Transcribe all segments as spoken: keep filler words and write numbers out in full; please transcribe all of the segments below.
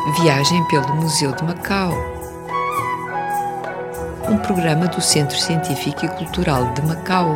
Viagem pelo Museu de Macau, um programa do Centro Científico e Cultural de Macau.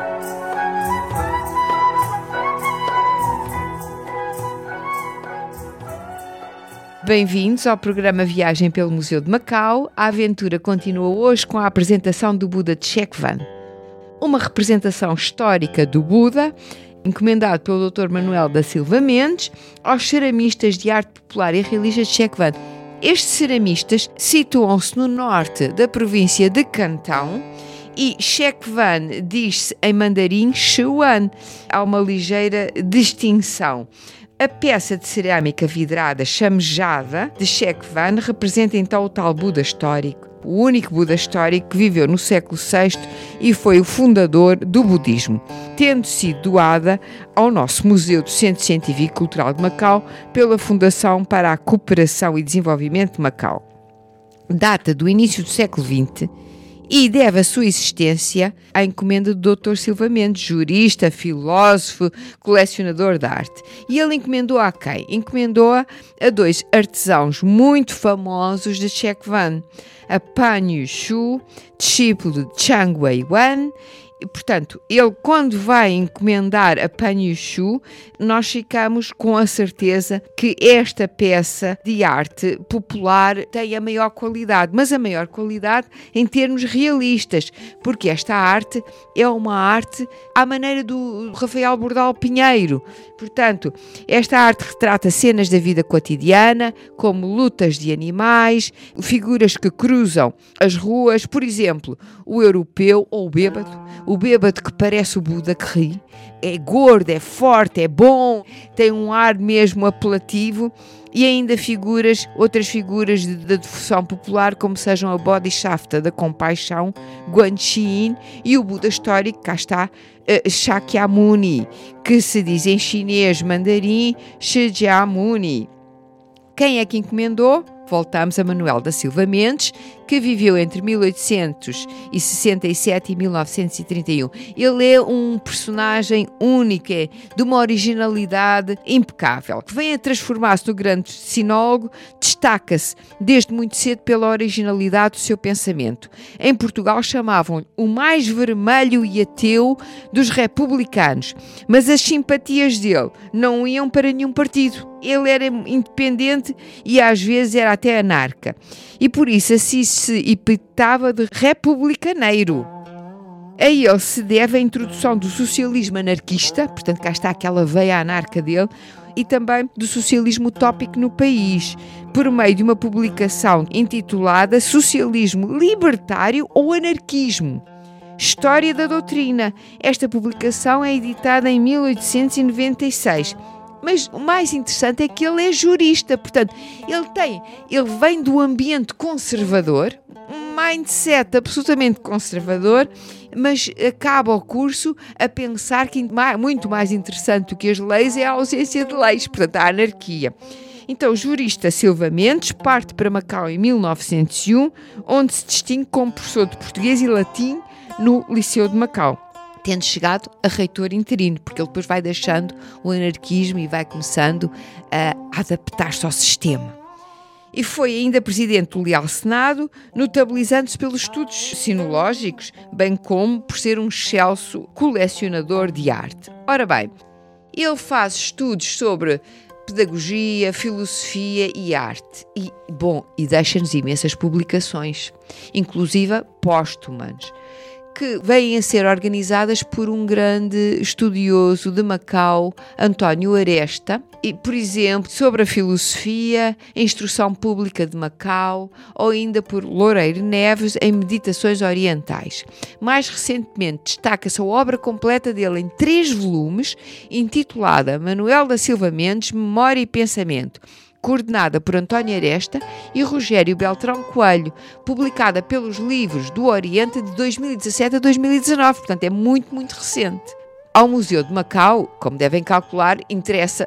Bem-vindos ao programa Viagem pelo Museu de Macau. A aventura continua hoje com a apresentação do Buda de Shekwan, uma representação histórica do Buda, encomendado pelo doutor Manuel da Silva Mendes aos ceramistas de arte popular e religiosa de Shekwan. Estes ceramistas situam-se no norte da província de Cantão e Shekwan diz-se em mandarim Shewan. Há uma ligeira distinção. A peça de cerâmica vidrada chamejada de Shekwan representa então o tal Buda histórico, o único Buda histórico que viveu no século sexto e foi o fundador do budismo, tendo sido doada ao nosso Museu do Centro Científico e Cultural de Macau pela Fundação para a Cooperação e Desenvolvimento de Macau. Data do início do século vinte e deve a sua existência à encomenda do doutor Silva Mendes, jurista, filósofo, colecionador de arte. E ele encomendou a quem? Encomendou-a a dois artesãos muito famosos de Shekwan, a Pan Yu-shu, discípulo de Chang Wei-wan. Portanto, ele quando vai encomendar a Pan Yu-shu, nós ficamos com a certeza que esta peça de arte popular tem a maior qualidade, mas a maior qualidade em termos realistas, porque esta arte é uma arte à maneira do Rafael Bordal Pinheiro. Portanto, esta arte retrata cenas da vida cotidiana, como lutas de animais, figuras que cruzam as ruas, por exemplo, o europeu ou o bêbado, o bêbado que parece o Buda que ri, é gordo, é forte, é bom, tem um ar mesmo apelativo, e ainda figuras, outras figuras da devoção popular, como sejam a Bodhisattva da compaixão, Guanxin, e o Buda histórico, cá está, uh, Shakyamuni, que se diz em chinês mandarim Shakyamuni. Quem é que encomendou? Voltamos a Manuel da Silva Mendes, que viveu entre mil oitocentos e sessenta e sete e mil novecentos e trinta e um. Ele é um personagem único, é de uma originalidade impecável, que vem a transformar-se no grande sinólogo, destaca-se desde muito cedo pela originalidade do seu pensamento. Em Portugal chamavam-lhe o mais vermelho e ateu dos republicanos, mas as simpatias dele não iam para nenhum partido. Ele era independente e às vezes era até anarca. E por isso assim se epitava de republicaneiro. A ele se deve a introdução do socialismo anarquista, portanto cá está aquela veia anarca dele, e também do socialismo utópico no país, por meio de uma publicação intitulada Socialismo Libertário ou Anarquismo, História da Doutrina. Esta publicação é editada em mil oitocentos e noventa e seis. Mas o mais interessante é que ele é jurista, portanto, ele tem, ele vem do ambiente conservador, um mindset absolutamente conservador, mas acaba o curso a pensar que muito mais interessante do que as leis é a ausência de leis, portanto, a anarquia. Então, o jurista Silva Mendes parte para Macau em mil novecentos e um, onde se distingue como professor de português e latim no Liceu de Macau, tendo chegado a reitor interino, porque ele depois vai deixando o anarquismo e vai começando a adaptar-se ao sistema. E foi ainda presidente do Leal Senado, notabilizando-se pelos estudos sinológicos, bem como por ser um excelso colecionador de arte. Ora bem, ele faz estudos sobre pedagogia, filosofia e arte. E, bom, e deixa-nos imensas publicações, inclusive póstumas, que vêm a ser organizadas por um grande estudioso de Macau, António Aresta, e, por exemplo, sobre a filosofia, a instrução pública de Macau, ou ainda por Loureiro Neves em Meditações Orientais. Mais recentemente, destaca-se a obra completa dele em três volumes, intitulada Manuel da Silva Mendes, Memória e Pensamento, coordenada por António Aresta e Rogério Beltrão Coelho, publicada pelos Livros do Oriente de dois mil e dezassete a dois mil e dezanove, portanto é muito, muito recente. Ao Museu de Macau, como devem calcular, interessa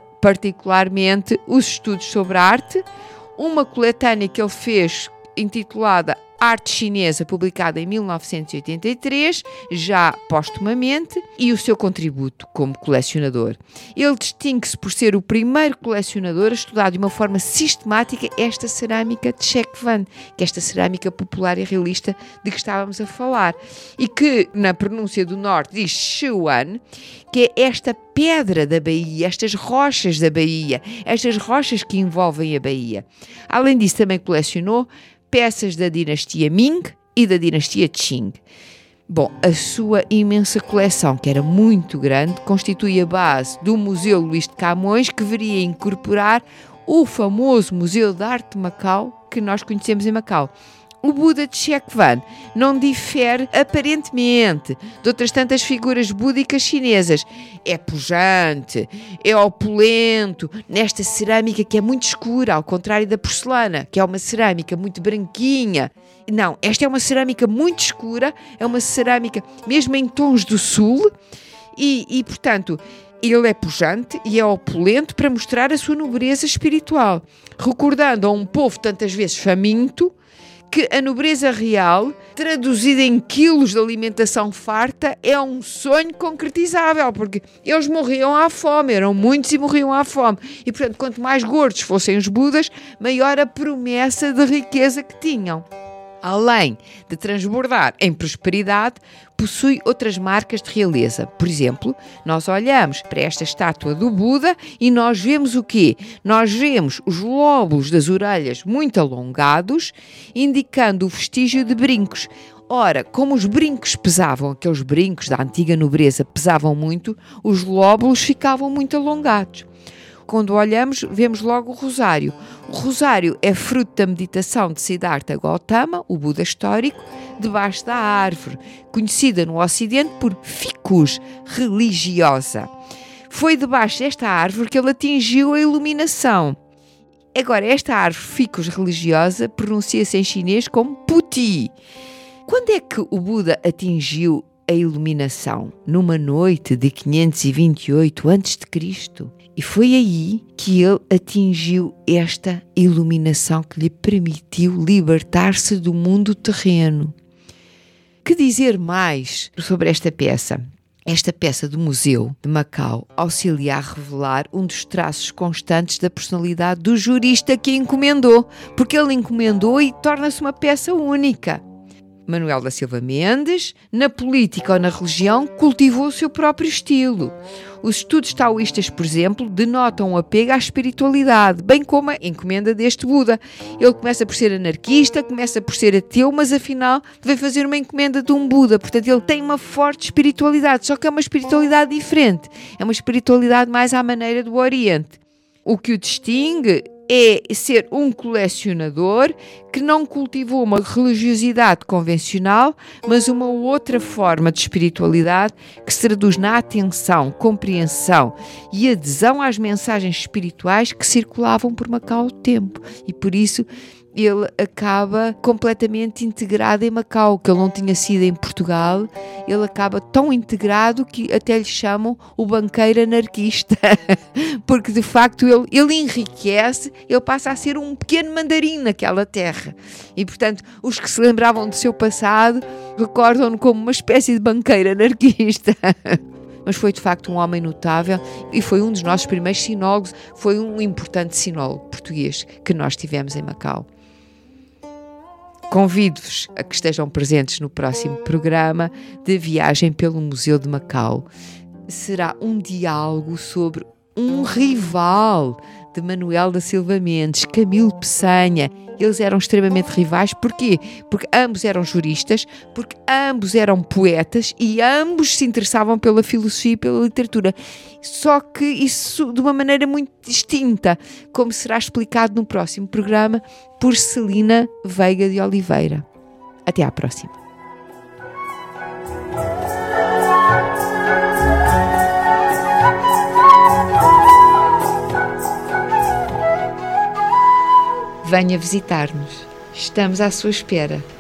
particularmente os estudos sobre a arte, uma coletânea que ele fez intitulada Arte Chinesa, publicada em mil novecentos e oitenta e três, já póstumamente, e o seu contributo como colecionador. Ele distingue-se por ser o primeiro colecionador a estudar de uma forma sistemática esta cerâmica de Chek Van, que é esta cerâmica popular e realista de que estávamos a falar, e que na pronúncia do norte diz Xuan, que é esta pedra da Bahia, estas rochas da Bahia, estas rochas que envolvem a Bahia. Além disso, também colecionou peças da dinastia Ming e da dinastia Qing. Bom, a sua imensa coleção, que era muito grande, constitui a base do Museu Luís de Camões, que viria a incorporar o famoso Museu de Arte de Macau, que nós conhecemos em Macau. O Buda de Chek Van não difere aparentemente de outras tantas figuras búdicas chinesas. É pujante, é opulento, nesta cerâmica que é muito escura, ao contrário da porcelana, que é uma cerâmica muito branquinha. Não, esta é uma cerâmica muito escura, é uma cerâmica mesmo em tons do sul e, e portanto, ele é pujante e é opulento para mostrar a sua nobreza espiritual, recordando a um povo tantas vezes faminto, que a nobreza real, traduzida em quilos de alimentação farta, é um sonho concretizável, porque eles morriam à fome, eram muitos e morriam à fome. E, portanto, quanto mais gordos fossem os Budas, maior a promessa de riqueza que tinham. Além de transbordar em prosperidade, possui outras marcas de realeza. Por exemplo, nós olhamos para esta estátua do Buda e nós vemos o quê? Nós vemos os lóbulos das orelhas muito alongados, indicando o vestígio de brincos. Ora, como os brincos pesavam, aqueles brincos da antiga nobreza pesavam muito, os lóbulos ficavam muito alongados. Quando olhamos, vemos logo o rosário. O rosário é fruto da meditação de Siddhartha Gautama, o Buda histórico, debaixo da árvore, conhecida no Ocidente por ficus religiosa. Foi debaixo desta árvore que ele atingiu a iluminação. Agora, esta árvore ficus religiosa pronuncia-se em chinês como Puti. Quando é que o Buda atingiu a iluminação? Numa noite de quinhentos e vinte e oito antes de Cristo. E foi aí que ele atingiu esta iluminação que lhe permitiu libertar-se do mundo terreno. Que dizer mais sobre esta peça? Esta peça do Museu de Macau auxilia a revelar um dos traços constantes da personalidade do jurista que a encomendou, porque ele encomendou e torna-se uma peça única. Manuel da Silva Mendes, na política ou na religião, cultivou o seu próprio estilo. Os estudos taoístas, por exemplo, denotam um apego à espiritualidade, bem como a encomenda deste Buda. Ele começa por ser anarquista, começa por ser ateu, mas afinal veio fazer uma encomenda de um Buda. Portanto, ele tem uma forte espiritualidade, só que é uma espiritualidade diferente. É uma espiritualidade mais à maneira do Oriente. O que o distingue é ser um colecionador que não cultivou uma religiosidade convencional, mas uma outra forma de espiritualidade que se traduz na atenção, compreensão e adesão às mensagens espirituais que circulavam por Macau o tempo. E por isso ele acaba completamente integrado em Macau, que ele não tinha sido em Portugal. Ele acaba tão integrado que até lhe chamam o banqueiro anarquista, porque de facto ele, ele enriquece, ele passa a ser um pequeno mandarim naquela terra. E portanto, os que se lembravam do seu passado recordam-no como uma espécie de banqueiro anarquista. Mas foi de facto um homem notável e foi um dos nossos primeiros sinólogos, foi um importante sinólogo português que nós tivemos em Macau. Convido-vos a que estejam presentes no próximo programa de Viagem pelo Museu de Macau. Será um diálogo sobre um rival de Manuel da Silva Mendes, Camilo Peçanha. Eles eram extremamente rivais. Porquê? Porque ambos eram juristas, porque ambos eram poetas e ambos se interessavam pela filosofia e pela literatura. Só que isso de uma maneira muito distinta, como será explicado no próximo programa por Celina Veiga de Oliveira. Até à próxima. Venha visitar-nos. Estamos à sua espera.